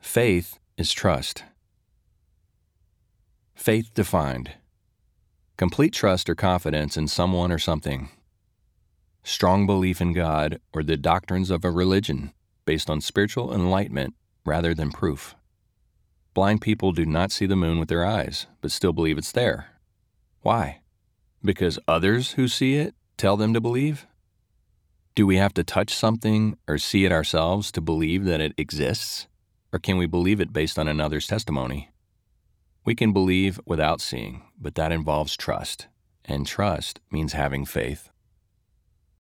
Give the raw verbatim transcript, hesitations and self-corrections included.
Faith is trust. Faith defined: complete trust or confidence in someone or something. Strong belief in God or the doctrines of a religion based on spiritual enlightenment rather than proof. Blind people do not see the moon with their eyes, but still believe it's there. Why? Because others who see it tell them to believe? Do we have to touch something or see it ourselves to believe that it exists? Or can we believe it based on another's testimony? We can believe without seeing, but that involves trust, and trust means having faith.